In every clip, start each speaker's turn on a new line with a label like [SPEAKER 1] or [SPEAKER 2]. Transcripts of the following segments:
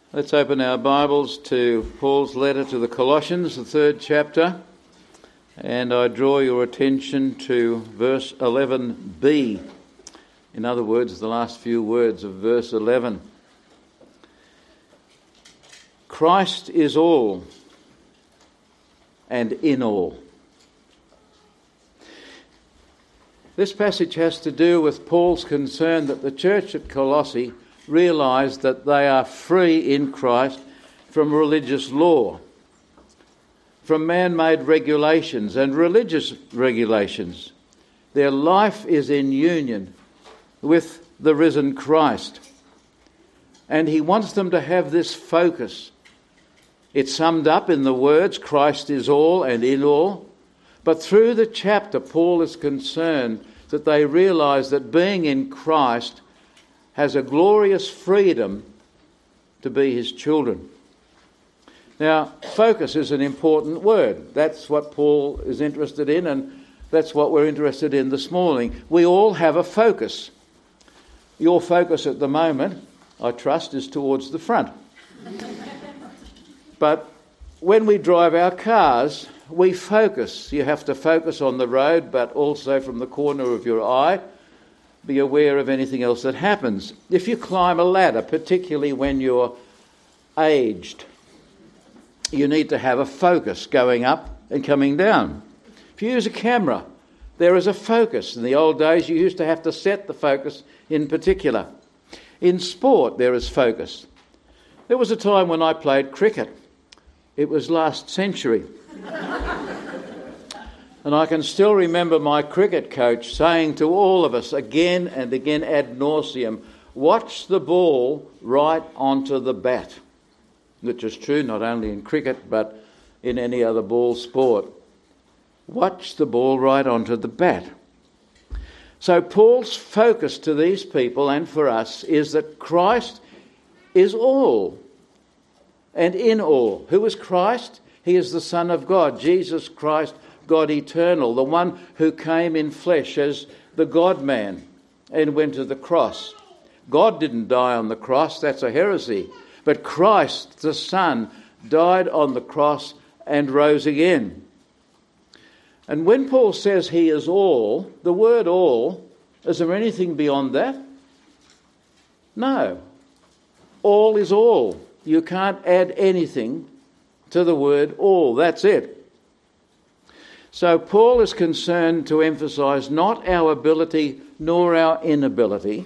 [SPEAKER 1] Let's open our Bibles to Paul's letter to the Colossians, the 3rd chapter, and I draw your attention to verse 11b. In other words, the last few words of verse 11. Christ is all and in all. This passage has to do with Paul's concern that the church at Colossae realised that they are free in Christ from religious law, from man-made regulations and religious regulations. Their life is in union with the risen Christ. And he wants them to have this focus. It's summed up in the words, Christ is all and in all. But through the chapter, Paul is concerned that they realise that being in Christ has a glorious freedom to be his children. Now, focus is an important word. That's what Paul is interested in, and that's what we're interested in this morning. We all have a focus. Your focus at the moment, I trust, is towards the front. But when we drive our cars, we focus. You have to focus on the road, but also from the corner of your eye, be aware of anything else that happens. If you climb a ladder, particularly when you're aged, you need to have a focus going up and coming down. If you use a camera, there is a focus. In the old days, you used to have to set the focus in particular. In sport, there is focus. There was a time when I played cricket. It was last century. And I can still remember my cricket coach saying to all of us again and again ad nauseum, watch the ball right onto the bat. Which is true not only in cricket but in any other ball sport. Watch the ball right onto the bat. So Paul's focus to these people and for us is that Christ is all and in all. Who is Christ? He is the Son of God, Jesus Christ, God eternal, the one who came in flesh as the God-man and went to the cross. God didn't die on the cross, that's a heresy. But Christ, the Son, died on the cross and rose again. And when Paul says he is all, the word all, is there anything beyond that? No. All is all. You can't add anything to the word all. That's it. So Paul is concerned to emphasise not our ability nor our inability.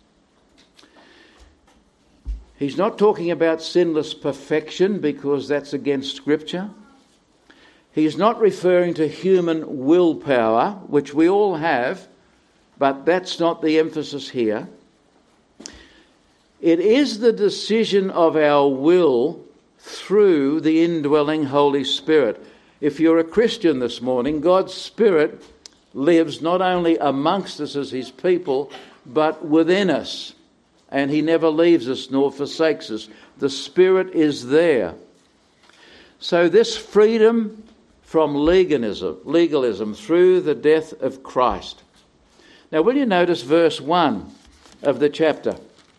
[SPEAKER 1] He's not talking about sinless perfection because that's against Scripture. He's not referring to human willpower, which we all have, but that's not the emphasis here. It is the decision of our will through the indwelling Holy Spirit. If you're a Christian this morning, God's Spirit lives not only amongst us as his people, but within us. And he never leaves us nor forsakes us. The Spirit is there. So this freedom from legalism through the death of Christ. Now will you notice verse 1 of the chapter?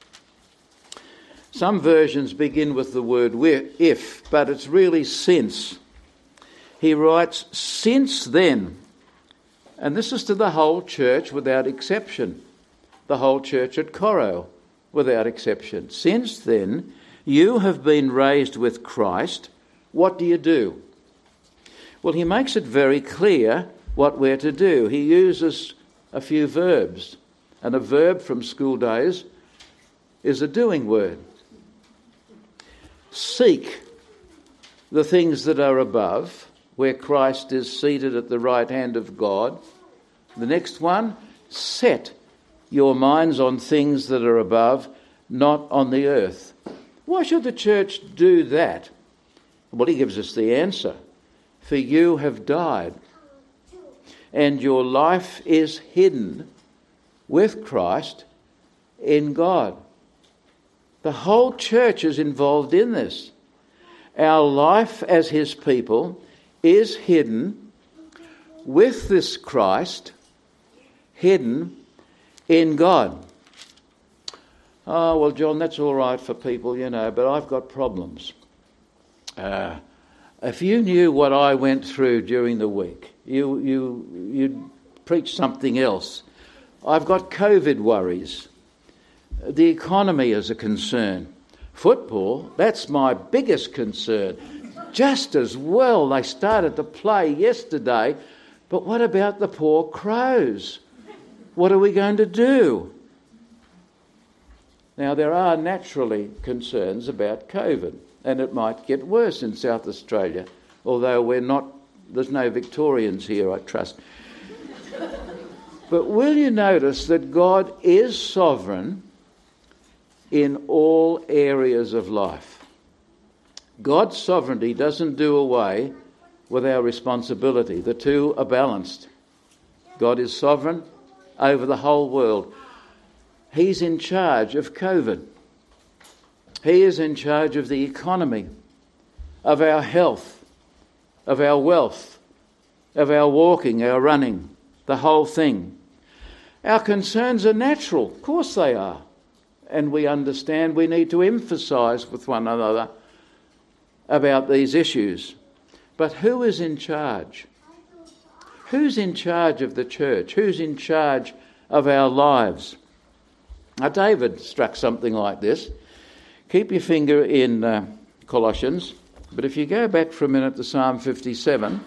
[SPEAKER 1] Some versions begin with the word if, but it's really since. He writes, since then, and this is to the whole church without exception, the whole church at Coro without exception. Since then, you have been raised with Christ. What do you do? Well, he makes it very clear what we're to do. He uses a few verbs, and a verb from school days is a doing word. Seek the things that are above, where Christ is seated at the right hand of God. The next one, set your minds on things that are above, not on the earth. Why should the church do that? Well, he gives us the answer. For you have died, and your life is hidden with Christ in God. The whole church is involved in this. Our life as his people is hidden with this Christ, hidden in God. "Oh, well, John, that's all right for people, but I've got problems." If you knew what I went through during the week, you'd preach something else. I've got COVID worries. The economy is a concern. Football, that's my biggest concern. Just as well they started to play yesterday, but what about the poor Crows? What are we going to do? Now, there are naturally concerns about COVID, and it might get worse in South Australia, although there's no Victorians here, I trust. But will you notice that God is sovereign in all areas of life? God's sovereignty doesn't do away with our responsibility. The two are balanced. God is sovereign over the whole world. He's in charge of COVID. He is in charge of the economy, of our health, of our wealth, of our walking, our running, the whole thing. Our concerns are natural. Of course they are. And we understand we need to emphasise with one another about these issues. But who is in charge? Who's in charge of the church? Who's in charge of our lives? Now, David struck something like this. Keep your finger in Colossians, but if you go back for a minute to Psalm 57,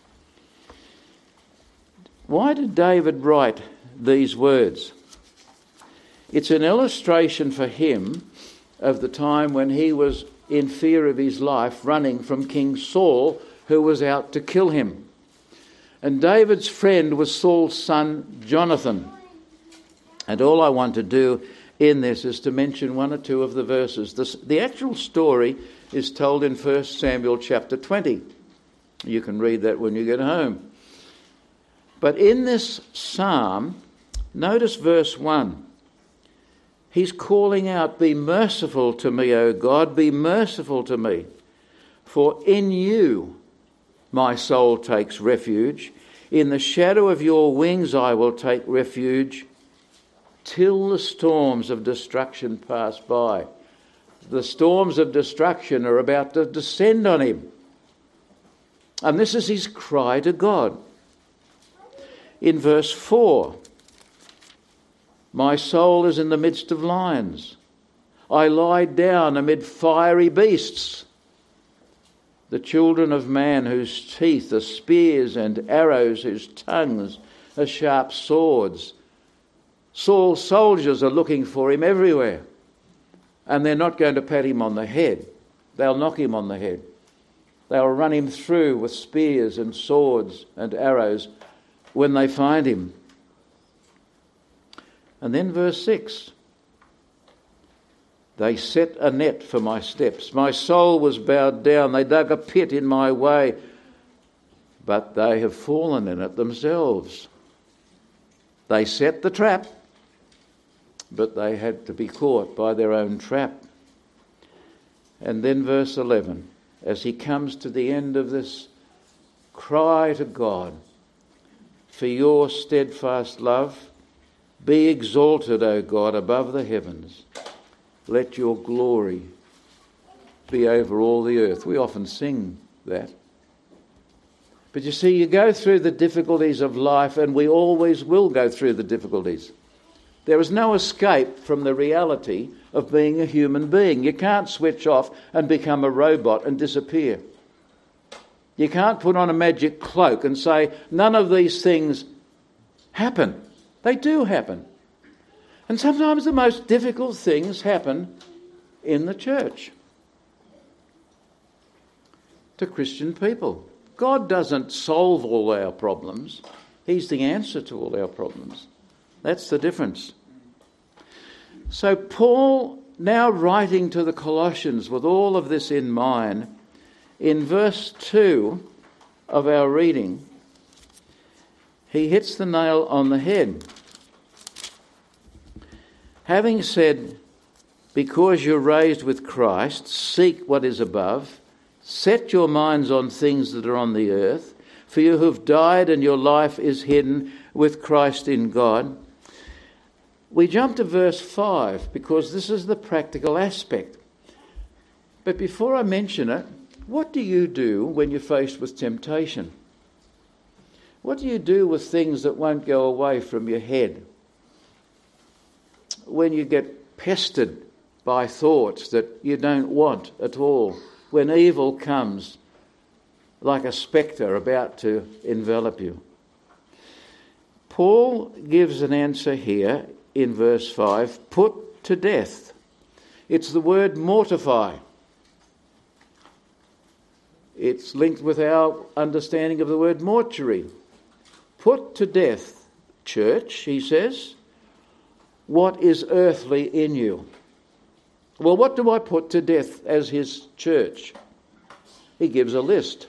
[SPEAKER 1] why did David write these words? It's an illustration for him of the time when he was in fear of his life, running from King Saul, who was out to kill him. And David's friend was Saul's son, Jonathan. And all I want to do in this is to mention one or two of the verses. The actual story is told in 1 Samuel chapter 20. You can read that when you get home. But in this psalm, notice verse 1. He's calling out, "Be merciful to me, O God, be merciful to me. For in you my soul takes refuge. In the shadow of your wings I will take refuge till the storms of destruction pass by." The storms of destruction are about to descend on him. And this is his cry to God. In verse 4, "My soul is in the midst of lions. I lie down amid fiery beasts. The children of man whose teeth are spears and arrows, whose tongues are sharp swords." Saul's soldiers are looking for him everywhere. And they're not going to pat him on the head. They'll knock him on the head. They'll run him through with spears and swords and arrows when they find him. And then verse 6. "They set a net for my steps. My soul was bowed down. They dug a pit in my way, but they have fallen in it themselves. They set the trap, but they had to be caught by their own trap." And then verse 11, as he comes to the end of this cry to God, "For your steadfast love, be exalted, O God, above the heavens. Let your glory be over all the earth." We often sing that. But you see, you go through the difficulties of life, and we always will go through the difficulties. There is no escape from the reality of being a human being. You can't switch off and become a robot and disappear. You can't put on a magic cloak and say, none of these things happen. They do happen. And sometimes the most difficult things happen in the church to Christian people. God doesn't solve all our problems. He's the answer to all our problems. That's the difference. So Paul, now writing to the Colossians with all of this in mind, in verse 2 of our reading, he hits the nail on the head. Having said, "Because you're raised with Christ, seek what is above, set your minds on things that are on the earth, for you have died and your life is hidden with Christ in God." We jump to verse 5 because this is the practical aspect. But before I mention it, what do you do when you're faced with temptation? What do you do with things that won't go away from your head? When you get pestered by thoughts that you don't want at all, when evil comes like a spectre about to envelop you. Paul gives an answer here in verse 5, put to death. It's the word mortify. It's linked with our understanding of the word mortuary. Put to death, church, he says, what is earthly in you. Well, what do I put to death as his church? He gives a list.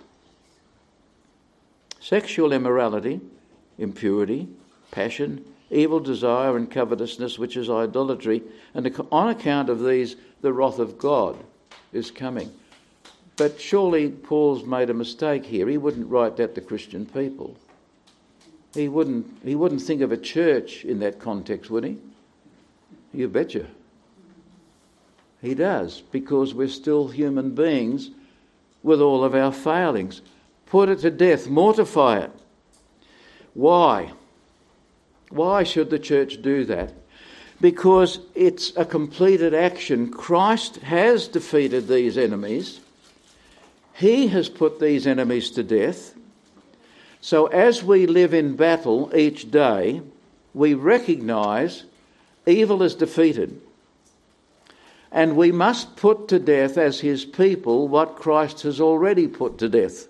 [SPEAKER 1] Sexual immorality, impurity, passion, evil desire and covetousness, which is idolatry. And on account of these, the wrath of God is coming. But surely Paul's made a mistake here. He wouldn't write that to Christian people. He wouldn't think of a church in that context, would he? You betcha. He does, because we're still human beings with all of our failings. Put it to death, mortify it. Why? Why should the church do that? Because it's a completed action. Christ has defeated these enemies. He has put these enemies to death. So as we live in battle each day, we recognise evil is defeated. And we must put to death as his people what Christ has already put to death.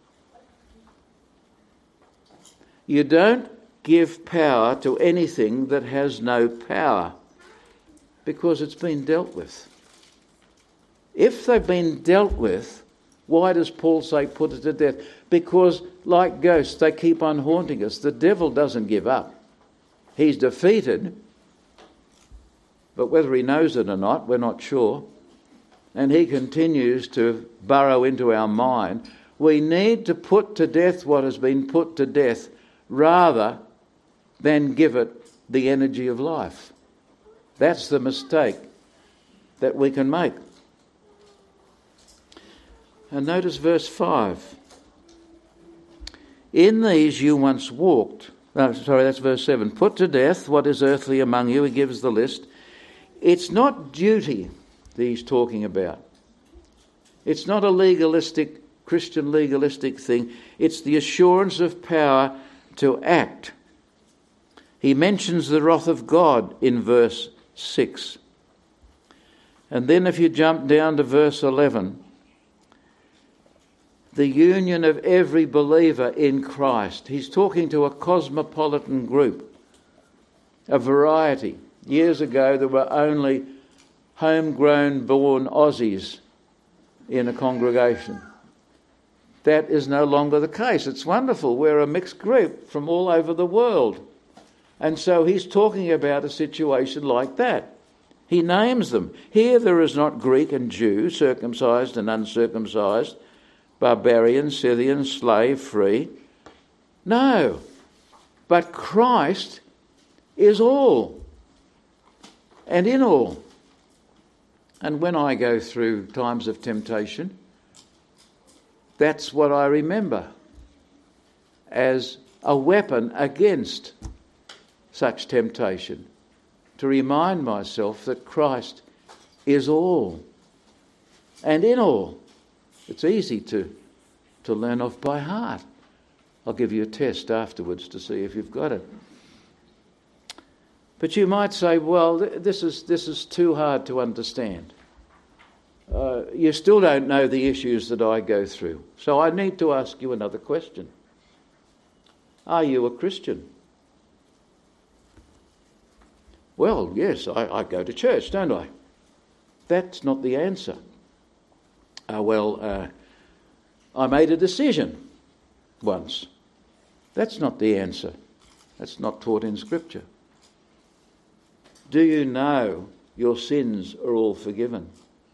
[SPEAKER 1] You don't give power to anything that has no power, because it's been dealt with. If they've been dealt with, why does Paul say put it to death? Because like ghosts, they keep on haunting us. The devil doesn't give up. He's defeated, but whether he knows it or not, we're not sure. And he continues to burrow into our mind. We need to put to death what has been put to death rather than give it the energy of life. That's the mistake that we can make. And notice verse 5. In these you once walked. That's verse 7. Put to death what is earthly among you. He gives the list. It's not duty that he's talking about. It's not a legalistic, Christian legalistic thing. It's the assurance of power to act. He mentions the wrath of God in verse 6. And then if you jump down to verse 11, the union of every believer in Christ. He's talking to a cosmopolitan group, a variety. Years ago there were only homegrown born Aussies in a congregation. That is no longer the case. It's wonderful. We're a mixed group from all over the world. And so he's talking about a situation like that. He names them. Here there is not Greek and Jew, circumcised and uncircumcised, barbarian, Scythian, slave, free. No. But Christ is all and in all. And when I go through times of temptation, that's what I remember as a weapon against such temptation, to remind myself that Christ is all and in all. It's easy to learn off by heart. I'll give you a test afterwards to see if you've got it. But you might say, well, this is too hard to understand. You still don't know the issues that I go through. So I need to ask you another question. Are you a Christian? Well, yes, I go to church, don't I? That's not the answer. I made a decision once. That's not the answer. That's not taught in Scripture. Do you know your sins are all forgiven?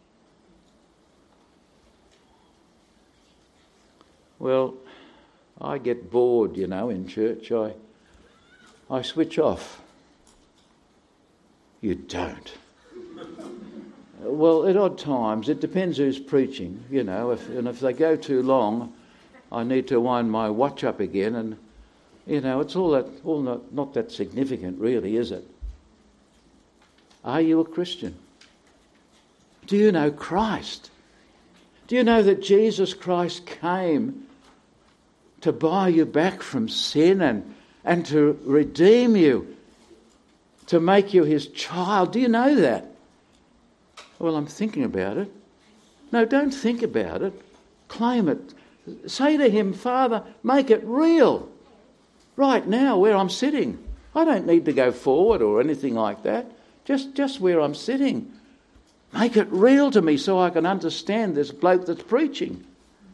[SPEAKER 1] Well, I get bored, in church. I switch off. You don't. Well, at odd times, it depends who's preaching, you know. If they go too long, I need to wind my watch up again, and you know, it's not that significant, really, is it? Are you a Christian? Do you know Christ? Do you know that Jesus Christ came to buy you back from sin and to redeem you, to make you his child? Do you know that? Well, I'm thinking about it. No, don't think about it. Claim it. Say to him, Father, make it real. Right now, where I'm sitting. I don't need to go forward or anything like that. Just where I'm sitting. Make it real to me so I can understand this bloke that's preaching.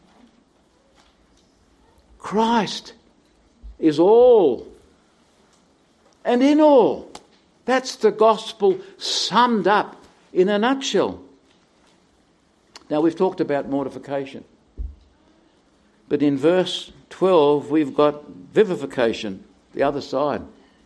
[SPEAKER 1] Christ is all and in all. That's the gospel summed up in a nutshell. Now, we've talked about mortification. But in verse 12, we've got vivification, the other side.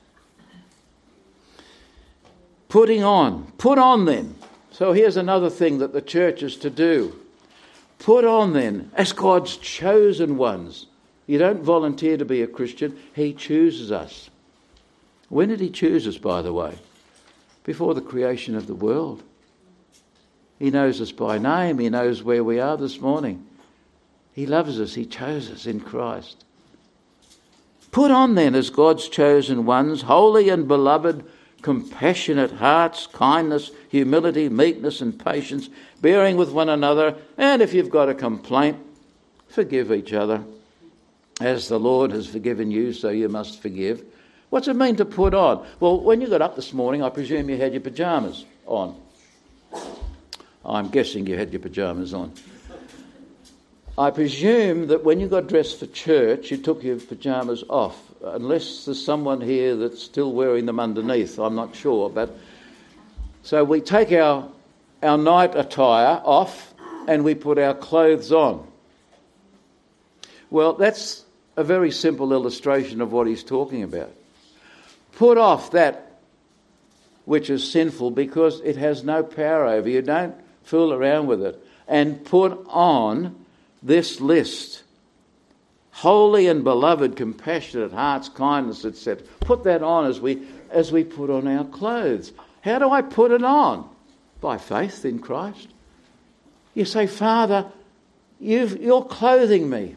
[SPEAKER 1] Putting on. Put on then. So here's another thing that the church is to do. Put on then, as God's chosen ones. You don't volunteer to be a Christian. He chooses us. When did he choose us, by the way? Before the creation of the world. He knows us by name. He knows where we are this morning. He loves us. He chose us in Christ. Put on then as God's chosen ones, holy and beloved, compassionate hearts, kindness, humility, meekness and patience, bearing with one another, and if you've got a complaint, forgive each other. As the Lord has forgiven you, so you must forgive. What's it mean to put on? Well, when you got up this morning, I presume you had your pyjamas on. I'm guessing you had your pyjamas on. I presume that when you got dressed for church, you took your pyjamas off, unless there's someone here that's still wearing them underneath. I'm not sure. But so we take our night attire off and we put our clothes on. Well, that's a very simple illustration of what he's talking about. Put off that which is sinful because it has no power over you. Don't fool around with it. And put on this list. Holy and beloved, compassionate hearts, kindness, etc. Put that on as we put on our clothes. How do I put it on? By faith in Christ. You say, Father, you're clothing me.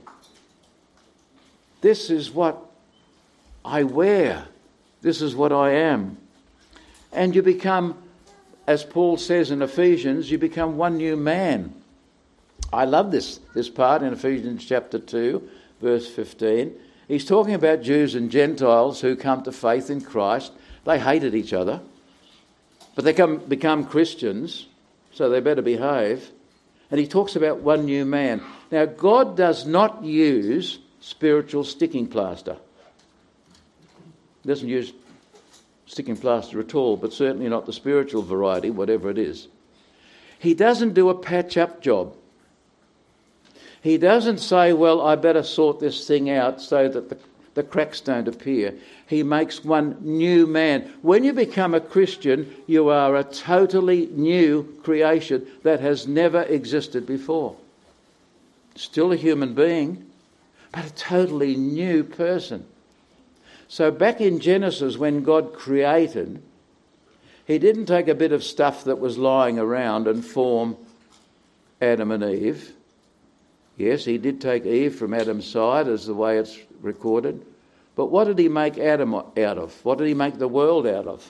[SPEAKER 1] This is what I wear. This is what I am. And you become, as Paul says in Ephesians, you become one new man. I love this part in Ephesians chapter 2, verse 15. He's talking about Jews and Gentiles who come to faith in Christ. They hated each other, but they become Christians, so they better behave. And he talks about one new man. Now, God does not use spiritual sticking plaster. He doesn't use sticking plaster at all, but certainly not the spiritual variety, whatever it is. He doesn't do a patch-up job. He doesn't say, well, I better sort this thing out so that the cracks don't appear. He makes one new man. When you become a Christian, you are a totally new creation that has never existed before. Still a human being, but a totally new person. So back in Genesis, when God created, he didn't take a bit of stuff that was lying around and form Adam and Eve. Yes, he did take Eve from Adam's side, as the way it's recorded. But what did he make Adam out of? What did he make the world out of?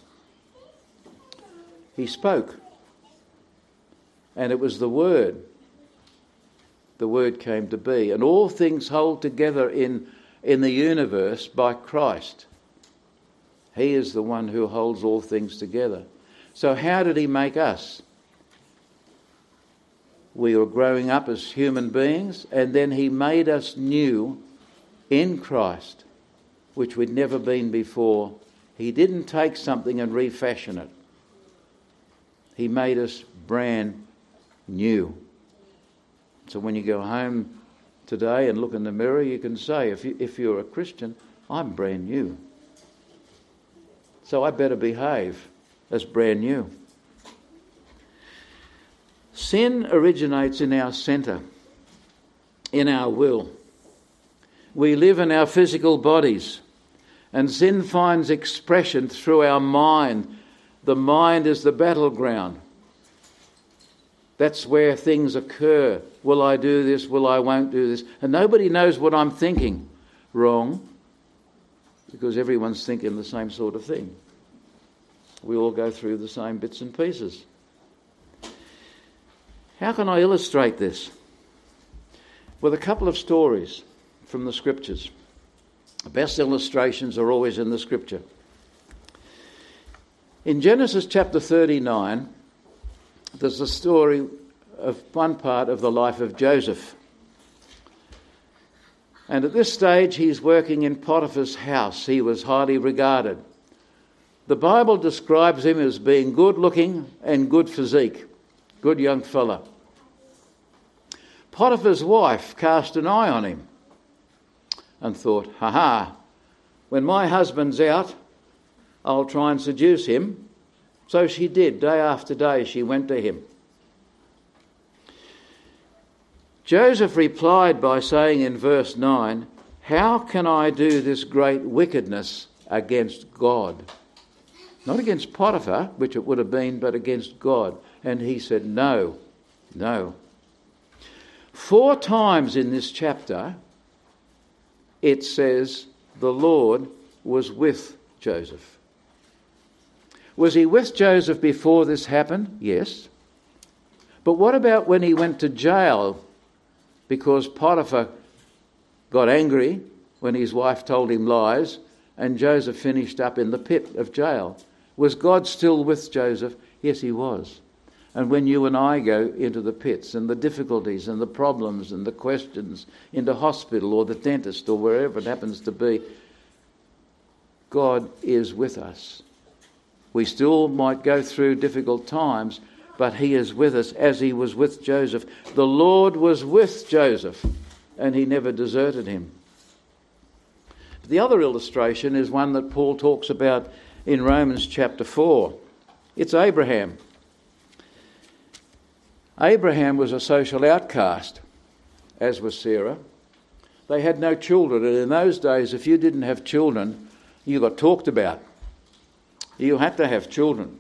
[SPEAKER 1] He spoke. And it was the Word. The Word came to be. And all things hold together in the universe by Christ. He is the one who holds all things together. So how did he make us? We were growing up as human beings, and then he made us new in Christ, which we'd never been before. He didn't take something and refashion it. He made us brand new. So when you go home today and look in the mirror, you can say, if you're a Christian, I'm brand new. So I better behave as brand new. Sin originates in our centre, in our will. We live in our physical bodies, and sin finds expression through our mind. The mind is the battleground. That's where things occur. Will I do this? Will I won't do this? And nobody knows what I'm thinking. Wrong, because everyone's thinking the same sort of thing. We all go through the same bits and pieces. How can I illustrate this? With a couple of stories from the Scriptures. The best illustrations are always in the Scripture. In Genesis chapter 39, there's the story of one part of the life of Joseph. And at this stage, he's working in Potiphar's house. He was highly regarded. The Bible describes him as being good looking and good physique. Good young fella. Potiphar's wife cast an eye on him and thought, when my husband's out, I'll try and seduce him. So she did. Day after day, she went to him. Joseph replied by saying in verse 9, how can I do this great wickedness against God? Not against Potiphar, which it would have been, but against God. And he said, no. 4 times in this chapter, it says the Lord was with Joseph. Was he with Joseph before this happened? Yes. But what about when he went to jail because Potiphar got angry when his wife told him lies and Joseph finished up in the pit of jail? Was God still with Joseph? Yes, he was. And when you and I go into the pits and the difficulties and the problems and the questions, into hospital or the dentist or wherever it happens to be, God is with us. We still might go through difficult times, but he is with us as he was with Joseph. The Lord was with Joseph, and he never deserted him. The other illustration is one that Paul talks about in Romans chapter 4. It's Abraham. Abraham was a social outcast, as was Sarah. They had no children, and in those days, if you didn't have children, you got talked about. You had to have children.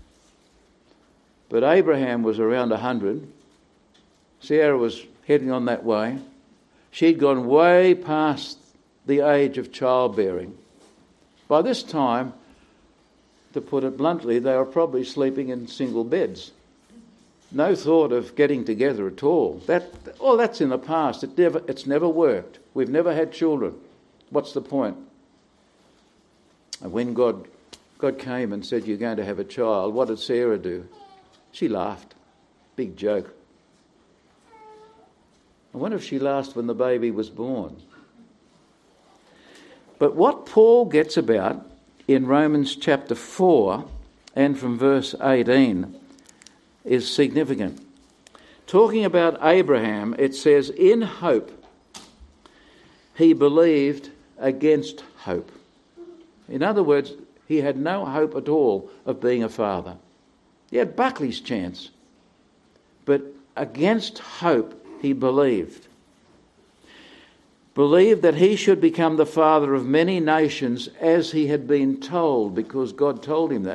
[SPEAKER 1] But Abraham was around 100. Sarah was heading on that way. She'd gone way past the age of childbearing. By this time, to put it bluntly, they were probably sleeping in single beds. No thought of getting together at all. That's in the past. It's never worked. We've never had children. What's the point? And when God came and said, you're going to have a child, what did Sarah do? She laughed. Big joke. I wonder if she laughed when the baby was born. But what Paul gets about in Romans chapter 4 and from verse 18 is significant. Talking about Abraham, it says, in hope he believed against hope. In other words, he had no hope at all of being a father. He had Buckley's chance. But against hope, he believed. Believed that he should become the father of many nations as he had been told, because God told him that.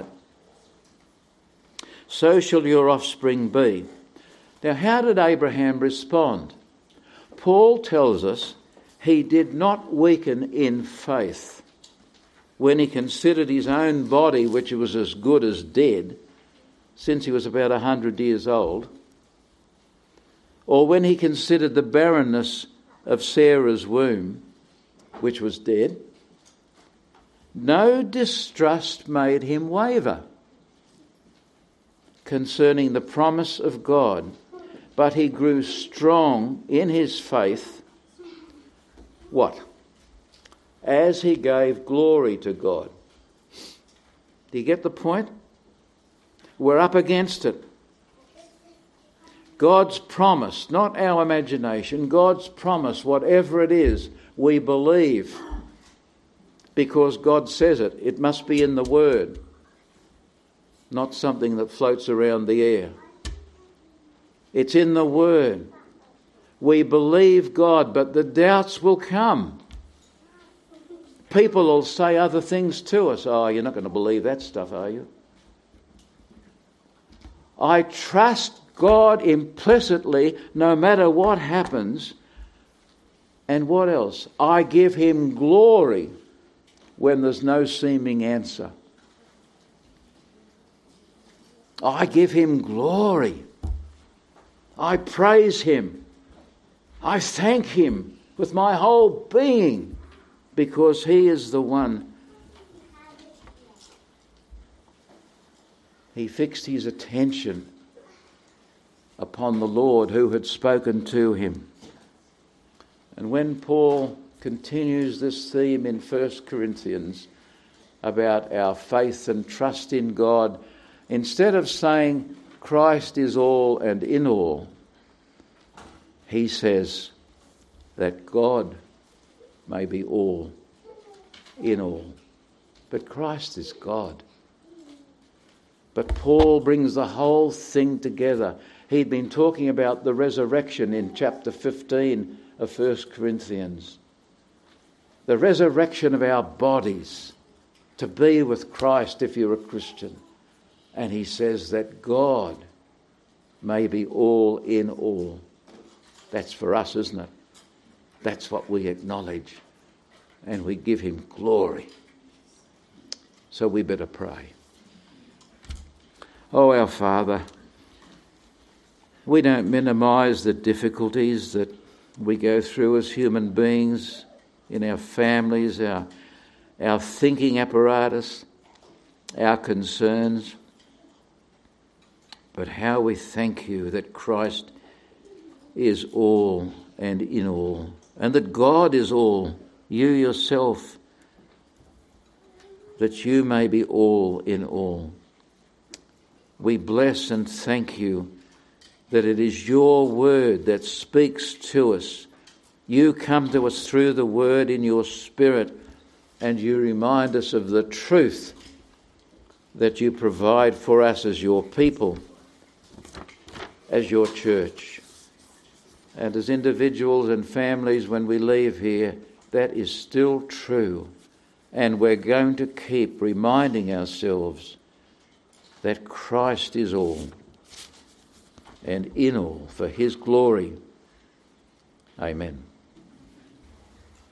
[SPEAKER 1] So shall your offspring be. Now, how did Abraham respond? Paul tells us he did not weaken in faith when he considered his own body, which was as good as dead, since he was about 100 years old, or when he considered the barrenness of Sarah's womb, which was dead. No distrust made him waver concerning the promise of God, but he grew strong in his faith. What? As he gave glory to God. Do you get the point? We're up against it. God's promise, not our imagination, God's promise, whatever it is, we believe because God says it. It must be in the Word. not something that floats around the air. It's in the Word. We believe God, but the doubts will come. People will say other things to us. Oh, you're not going to believe that stuff, are you? I trust God implicitly no matter what happens. And what else? I give him glory when there's no seeming answer. I give him glory. I praise him. I thank him with my whole being because he is the one. He fixed his attention upon the Lord who had spoken to him. And when Paul continues this theme in 1 Corinthians about our faith and trust in God, instead of saying Christ is all and in all, he says that God may be all in all. But Christ is God. But Paul brings the whole thing together. He'd been talking about the resurrection in chapter 15 of 1 Corinthians. The resurrection of our bodies to be with Christ if you're a Christian. And he says that God may be all in all. That's for us, isn't it? That's what we acknowledge. And we give him glory. So we better pray. Oh, our Father, we don't minimise the difficulties that we go through as human beings in our families, our thinking apparatus, our concerns. But how we thank you that Christ is all and in all, and that God is all, you yourself, that you may be all in all. We bless and thank you that it is your word that speaks to us. You come to us through the word in your Spirit, and you remind us of the truth that you provide for us as your people, as your church. And as individuals and families, when we leave here, that is still true. And we're going to keep reminding ourselves that Christ is all and in all for his glory. Amen.